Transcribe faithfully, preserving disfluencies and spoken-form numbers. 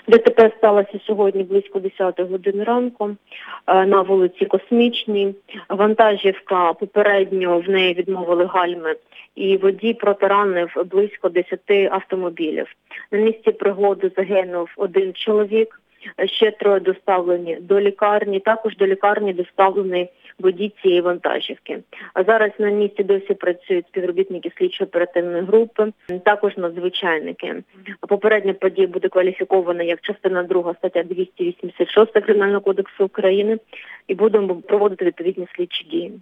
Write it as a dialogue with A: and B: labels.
A: ДТП сталося сьогодні близько десятої години ранку на вулиці Космічній. Вантажівка, попередньо в неї відмовили гальми, і водій протаранив близько десяти автомобілів. На місці пригоди загинув один чоловік, ще троє доставлені до лікарні, також до лікарні доставлений водій цієї вантажівки. А зараз на місці досі працюють співробітники слідчо-оперативної групи, також надзвичайники. Попередня подія буде кваліфікована як частина друга стаття двісті вісімдесят шість Кримінального кодексу України і будемо проводити відповідні слідчі дії.